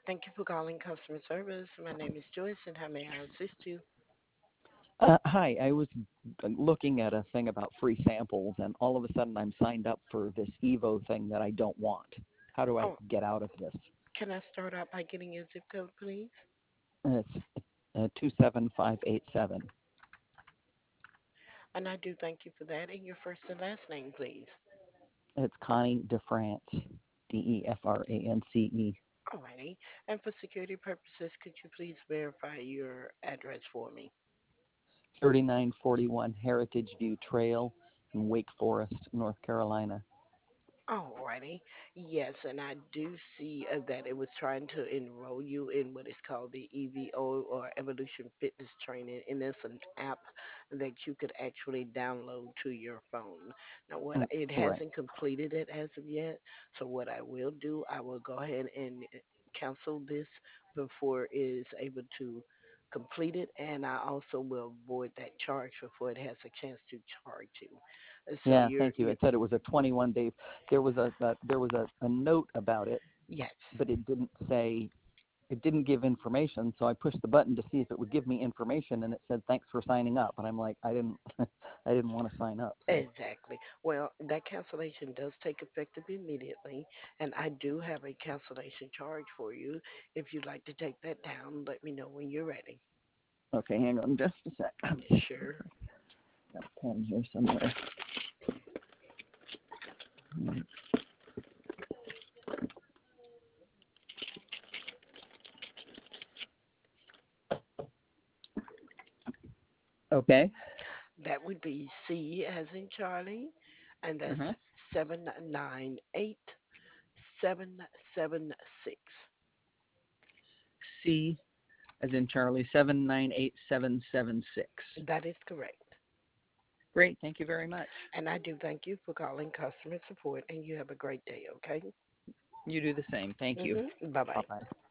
Thank you for calling customer service. My name is Joyce, and how may I assist you? Hi, I was looking at a thing about free samples, and all of a sudden I'm signed up for this Evo thing that I don't want. How do I Oh, get out of this? can I start out by getting your zip code, please? It's 27587. And I do thank you for that. And your first and last name, please. It's Connie DeFrance, DeFrance. Alrighty. And for security purposes, could you please verify your address for me? 3941 Heritage View Trail in Wake Forest, North Carolina. Alrighty. Yes, and I do see that it was trying to enroll you in what is called the EVO or Evolution Fitness Training, and it's an app that you could actually download to your phone. Now, what it Correct. hasn't completed it as of yet, so what I will do, I will go ahead and cancel this before it is able to complete it, and I also will void that charge before it has a chance to charge you. So Yeah, thank you. It said it was a 21 day. There was a note about it, yes. but it didn't give information, so I pushed the button to see if it would give me information, and it said thanks for signing up. And I'm like, I didn't I didn't want to sign up. So Exactly. Well, that cancellation does take effective immediately, and I do have a cancellation charge for you. If you'd like to take that down, let me know when you're ready. okay, hang on just a sec. Sure. Got a pen here somewhere. Okay. That would be C as in Charlie, and that's Uh-huh. 798-776. C as in Charlie 7987776. That is correct. Great, thank you very much. And I do thank you for calling customer support, and you have a great day, okay? You do the same. Thank you. Bye bye. Bye bye.